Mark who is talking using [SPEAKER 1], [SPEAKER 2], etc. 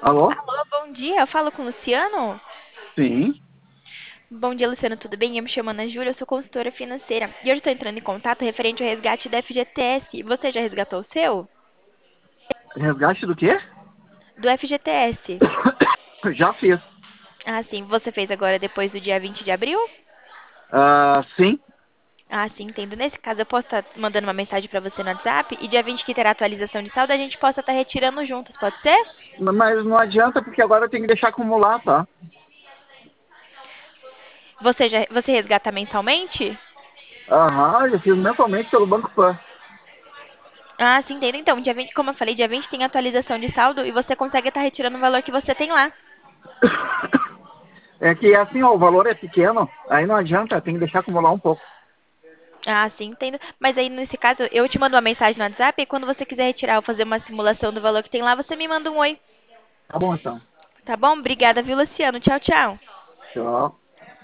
[SPEAKER 1] Alô?
[SPEAKER 2] Alô, bom dia. Eu falo com o Luciano?
[SPEAKER 1] Sim.
[SPEAKER 2] Bom dia, Luciano, tudo bem? Eu me chamo Ana Júlia, eu sou consultora financeira. E hoje estou entrando em contato referente ao resgate da FGTS. Você já resgatou o seu?
[SPEAKER 1] Resgate do quê?
[SPEAKER 2] Do FGTS.
[SPEAKER 1] Já fiz.
[SPEAKER 2] Ah, sim. Você fez agora depois do dia 20 de abril?
[SPEAKER 1] Sim,
[SPEAKER 2] Ah, sim, entendo. Nesse caso, eu posso estar mandando uma mensagem para você no WhatsApp e dia 20 que terá atualização de saldo, a gente possa estar retirando juntos, pode ser?
[SPEAKER 1] mas não adianta porque agora eu tenho que deixar acumular, tá?
[SPEAKER 2] Você resgata mensalmente?
[SPEAKER 1] Aham, eu fiz mensalmente pelo Banco Pan.
[SPEAKER 2] Ah, sim, entendo. Então, dia 20, como eu falei, dia 20 tem atualização de saldo e você consegue estar retirando o valor que você tem lá.
[SPEAKER 1] É que assim, ó, o valor é pequeno, aí não adianta, tem que deixar acumular um pouco.
[SPEAKER 2] Ah, sim, entendo. Mas aí, nesse caso, eu te mando uma mensagem no WhatsApp e quando você quiser retirar ou fazer uma simulação do valor que tem lá, você me manda um oi.
[SPEAKER 1] Tá bom então.
[SPEAKER 2] Tá bom? Obrigada, viu, Luciano? Tchau, tchau.
[SPEAKER 1] Tchau.